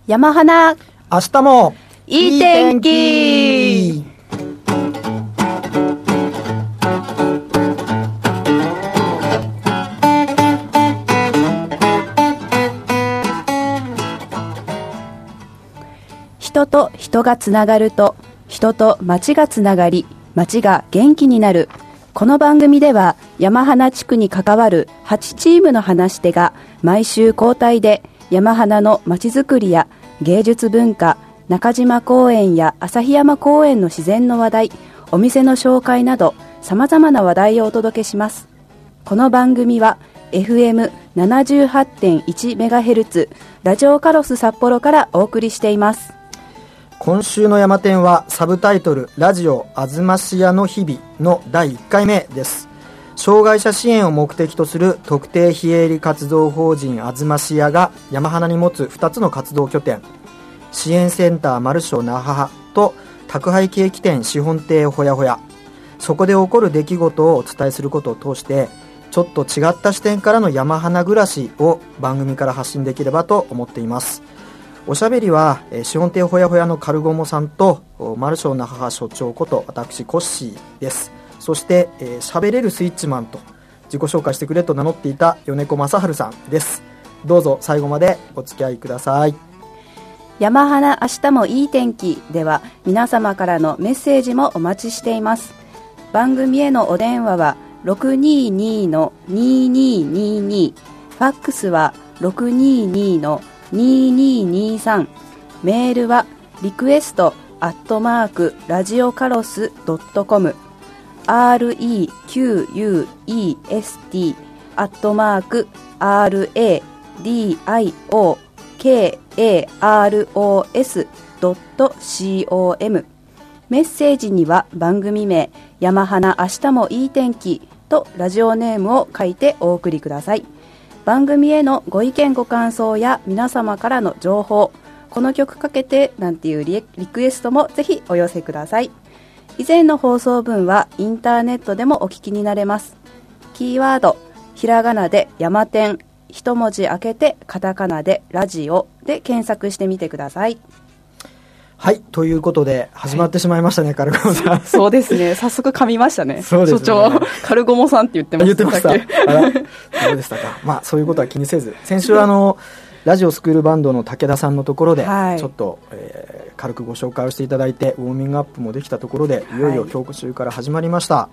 山花、 明日もいい天気。人と人がつながると、人と町がつながり、町が元気になる。この番組では山花地区に関わる8チームの話し手が毎週交代で山花の町づくりや芸術文化、中島公園や旭山公園の自然の話題、お店の紹介など様々な話題をお届けします。この番組は FM78.1MHz ラジオカロス札幌からお送りしています。 今週の山展はサブタイトルラジオあずましやの日々の第1回目です。障害者支援を目的とする特定非営利活動法人あずましやが山花に持つ2つの活動拠点、支援センターマルショ那覇と宅配ケーキ店資本亭ほやほや、そこで起こる出来事をお伝えすることを通してちょっと違った視点からの山花暮らしを番組から発信できればと思っています。おしゃべりは資本亭ほやほやのカルゴモさんとマルショ那覇所長こと私コッシーです。そしてしゃべれるスイッチマンと自己紹介してくれと名乗っていた米子正治さんです。どうぞ最後までお付き合いください。 山花明日もいい天気では皆様からのメッセージもお待ちしています。番組へのお電話は 622-2222、 ファックスは 622-2223、 メールはリクエストラジオカロス .com、 REQUEST RADIOKAROS.com。 メッセージには番組名山花明日もいい天気とラジオネームを書いてお送りください。番組へのご意見ご感想や皆様からの情報、この曲かけてなんていうリクエストもぜひお寄せください。以前の放送分はインターネットでもお聞きになれます。キーワードひらがなで山天、一文字開けてカタカナでラジオで検索してみてください。 はい、ということで始まってしまいましたね、カルゴモさん。 そうですね、早速噛みましたね。 そうですね、 所長カルゴモさんって言ってました。 言ってました。あら、そうでしたか。まあそういうことは気にせず、先週ラジオスクールバンドの武田さんのところで、はい、ちょっと、軽くご紹介をしていただいてウォーミングアップもできたところで、いよいよ今日週から始まりました。はい、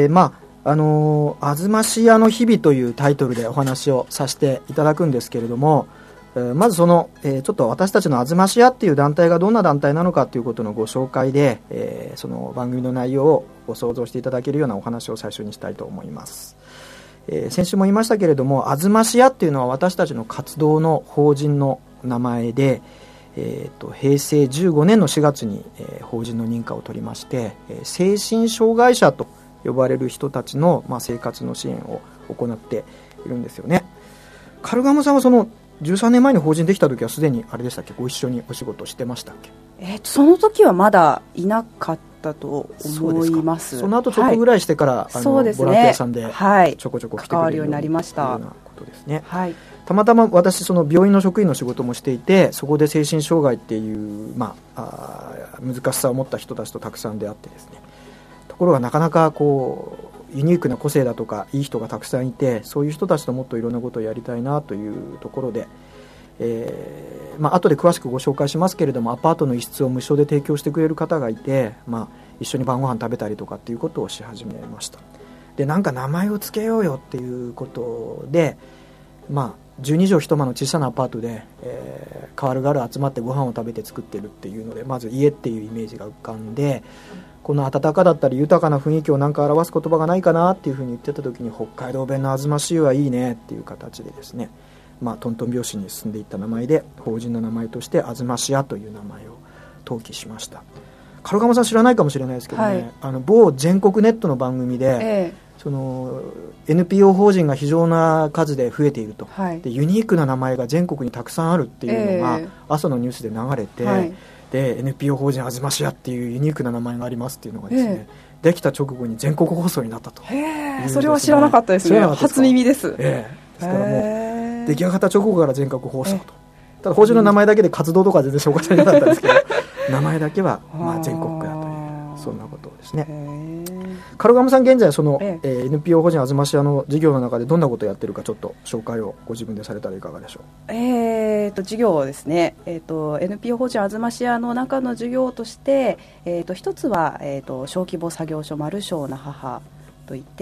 まああずましやの日々というタイトルでお話をさせていただくんですけれども、まずちょっと私たちのあずましやっていう団体がどんな団体なのかということのご紹介で、その番組の内容をご想像していただけるようなお話を最初にしたいと思います。先週も言いましたけれども、あずましやっていうのは私たちの活動の法人の名前で、平成15年の4月に、法人の認可を取りまして、精神障害者と呼ばれる人たちの、生活の支援を行っているんですよね。カルガモさんはその13年前に法人できた時はすでにあれでしたっけ、ご一緒にお仕事してましたっけ？ その時はまだいなかったと思います。 その後ちょっとぐらいしてから、 そうですね、 ボランティアさんでちょこちょこ来てくれるようになりました。というようなことですね。 はい、 たまたま私その病院の職員の仕事もしていて、そこで精神障害っていう、難しさを持った人たちとたくさん出会ってですね、ところがなかなかこうユニークな個性だとかいい人がたくさんいて、そういう人たちともっといろんなことをやりたいなというところで、後で詳しくご紹介しますけれども、アパートの一室を無償で提供してくれる方がいて、一緒に晩ご飯食べたりとかっていうことをし始めました。で、なんか名前を付けようよっていうことで、12畳一間の小さなアパートで、代わる代わる集まってご飯を食べて作ってるっていうので、まず家っていうイメージが浮かんで、この温かだったり豊かな雰囲気をなんか表す言葉がないかなっていうふうに言ってた時に、北海道弁のあずまし湯はいいねっていう形でですね、トントン拍子に進んでいった名前で、法人の名前としてあずましやという名前を登記しました。カルガモさん知らないかもしれないですけどね、某全国ネットの番組で、その NPO 法人が非常な数で増えていると、でユニークな名前が全国にたくさんあるっていうのが朝のニュースで流れて、で NPO 法人あずましやっていうユニークな名前がありますっていうのがですね、できた直後に全国放送になったと。 それは知らなかったですね。初耳です。 ですからもう出来上がった直後から全国放送とただ法人の名前だけで活動とか全然紹介されなかったんですけど名前だけはまあ全国区だというそんなことですね。カルガモさん現在その、NPO 法人あずましやの事業の中でどんなことをやってるかちょっと紹介をご自分でされたらいかがでしょう。 事業ですね、NPO 法人あずましやの中の事業として、一つは、小規模作業所マルショーな母といって、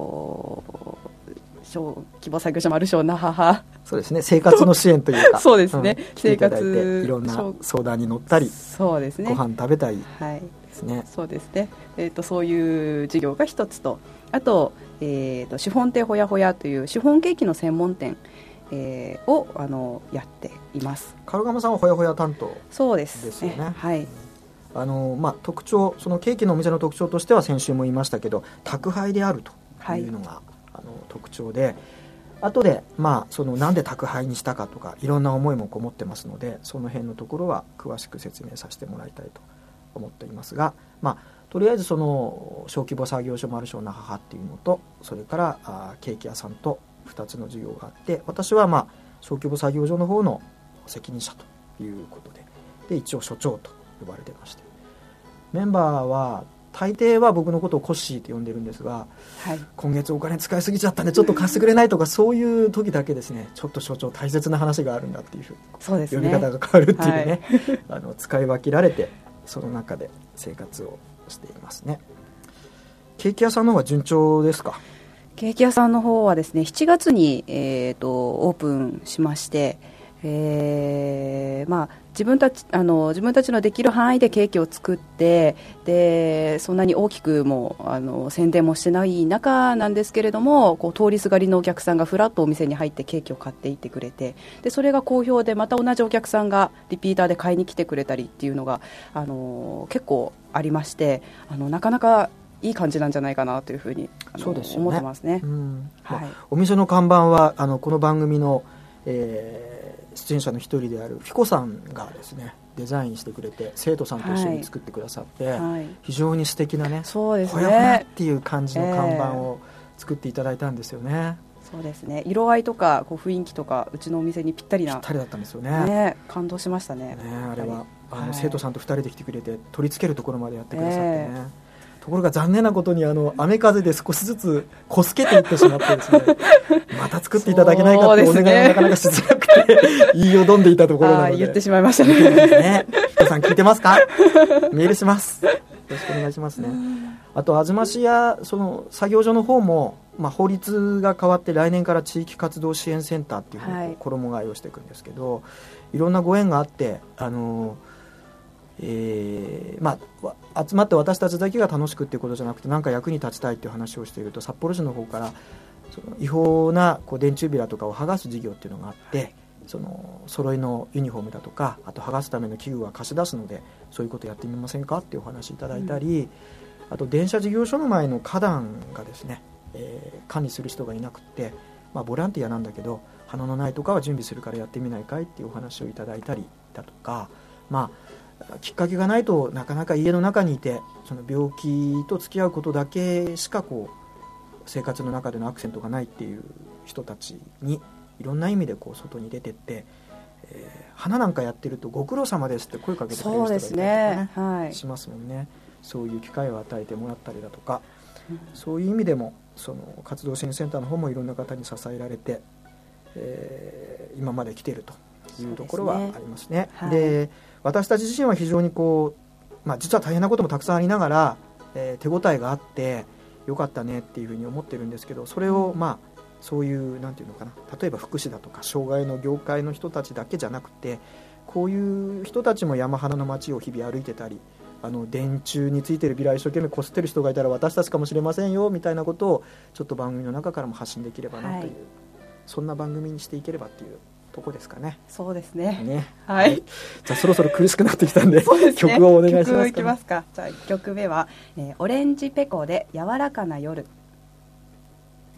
小規模作業所マルショーな母そうですね、生活の支援というかそうですね、 来ていただいていろんな相談に乗ったり、 そうですね、 ご飯食べたり、 はいですね、 そうですね、そういう事業が一つと、あと、シフォン亭ほやほやというシフォンケーキの専門店、をやっています。 カルガモさんはほやほや担当そうですですよね。 はい、 特徴、そのケーキのお店の特徴としては先週も言いましたけど宅配であるというのが、特徴で、後で、そのなんで宅配にしたかとかいろんな思いもこもってますので、その辺のところは詳しく説明させてもらいたいと思っていますが、とりあえずその小規模作業所マルショーな母っていうのと、それからケーキ屋さんと2つの事業があって、私は小規模作業所の方の責任者ということで、一応所長と呼ばれてまして、メンバーは大抵は僕のことをコッシーと呼んでるんですが、はい、今月お金使いすぎちゃったんでちょっと貸してくれないとか、そういう時だけですね、ちょっと所長大切な話があるんだっていうそうです、ね、 呼び方が変わるっていうね、はい、使い分けられてその中で生活をしていますね。ケーキ屋さんの方は順調ですか？ ケーキ屋さんの方はですね、7月に、オープンしまして、自分たちのできる範囲でケーキを作って、でそんなに大きくも宣伝もしてない中なんですけれども、こう通りすがりのお客さんがフラッとお店に入ってケーキを買っていってくれて、でそれが好評で、また同じお客さんがリピーターで買いに来てくれたりっていうのが、結構ありまして、なかなかいい感じなんじゃないかなというふうにそうですよね、 思ってますね。 はい、お店の看板はこの番組の、出演者の一人であるフィコさんがですねデザインしてくれて、生徒さんと一緒に作ってくださって、はい、非常に素敵なね、 そうですね、 ほやほやっていう感じの看板を作っていただいたんですよね。 そうですね、色合いとかこう雰囲気とかうちのお店にぴったりだったんですよ ね。感動しました ねあれは生徒さんと2人で来てくれて取り付けるところまでやってくださってね、ところが残念なことに雨風で少しずつこすけていってしまってですねまた作っていただけないかってお願いがなかなかしづらくて言いよどんでいたところなので言ってしまいましたね。 皆さん聞いてますか？メールします。よろしくお願いしますね。あとあずましやその作業所の方も、法律が変わって来年から地域活動支援センターっていうふうに衣替えをしていくんですけど、いろんなご縁があって集まって私たちだけが楽しくっていうことじゃなくて、何か役に立ちたいっていう話をしていると、札幌市の方からその違法な電柱ビラとかを剥がす事業っていうのがあって、その揃いのユニフォームだとか、あと剥がすための器具は貸し出すので、そういうことやってみませんかっていうお話いただいたり、あと電車事業所の前の花壇がですね、管理する人がいなくって、ボランティアなんだけど花の苗とかは準備するからやってみないかいっていうお話をいただいたりだとか、きっかけがないとなかなか家の中にいて、その病気と付き合うことだけしか生活の中でのアクセントがないっていう人たちにいろんな意味で外に出てって、花なんかやってるとご苦労様ですって声かけてくれる人がいたりとかね、はい、しますもんね。そういう機会を与えてもらったりだとか、そういう意味でもその活動支援センターの方もいろんな方に支えられて、今まで来ているというところはありますね。で、私たち自身は非常に実は大変なこともたくさんありながら、手応えがあってよかったねっていうふうに思ってるんですけど、それをそういうなんていうのかな、例えば福祉だとか障害の業界の人たちだけじゃなくて、こういう人たちも山肌の街を日々歩いてたり、電柱についてるビラ一生懸命こすってる人がいたら私たちかもしれませんよみたいなことをちょっと番組の中からも発信できればなという、そんな番組にしていければっていうとこですかね。 そうですね。 はい。じゃあそろそろ苦しくなってきたんで、曲をお願いしますか。 曲いきますか。じゃあ1曲目は、オレンジペコで柔らかな夜。